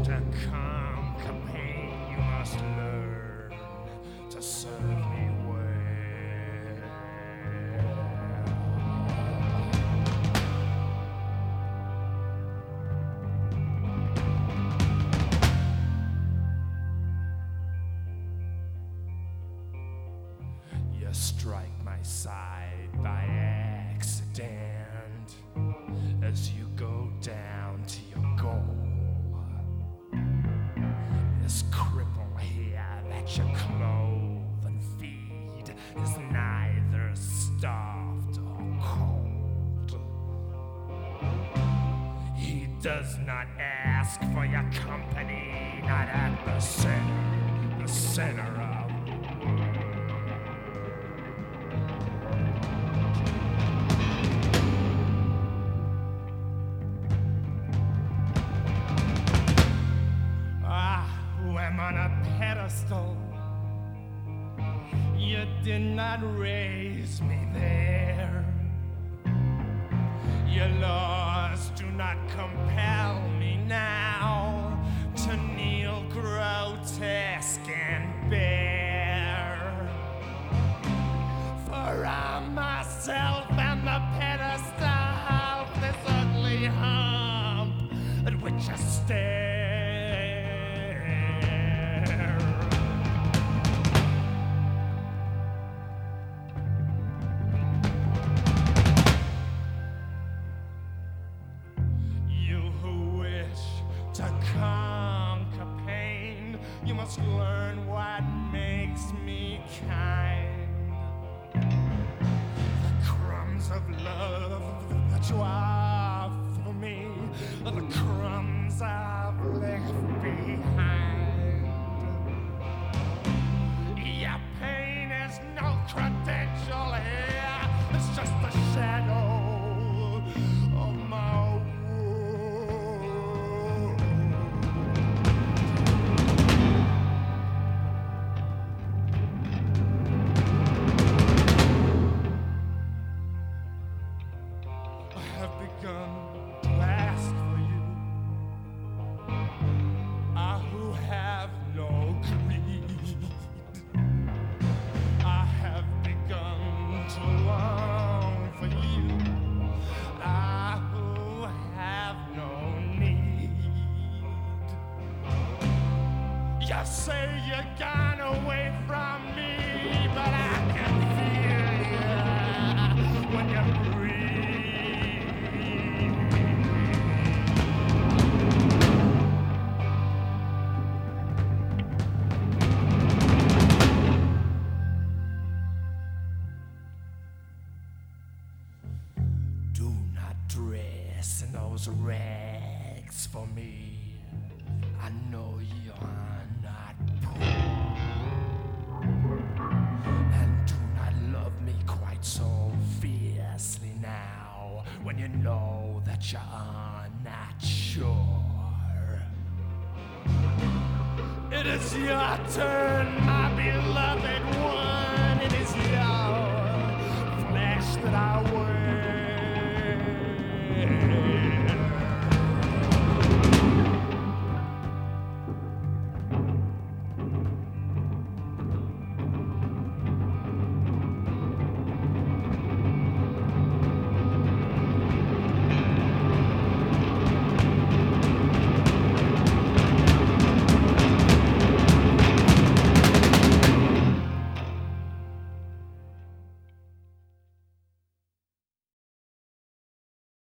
To conquer pain, you must learn to serve me well. You strike my side by accident as you go down to your goal. This cripple here that you clothe and feed is neither starved or cold. He does not ask for your company, not at the center of the world. I'm on a pedestal. You did not raise me there. Your laws do not compel me now to kneel grotesque and bare. For I'm myself and the pedestal, this ugly hump at which I stare. To conquer pain, you must learn what makes me kind. The crumbs of love that you offer me, the crumbs I've left behind. Your pain is no credential here, it's just a shadow of my begun to ask for you. I who have no greed. I have begun to long for you. I who have no need. You say you're gone away from me, but I can feel you when you breathe. Do not dress in those rags for me. I know you're not poor. And do not love me quite so fiercely now, when you know that you are not sure. It is your turn, my beloved one. It is your flesh that I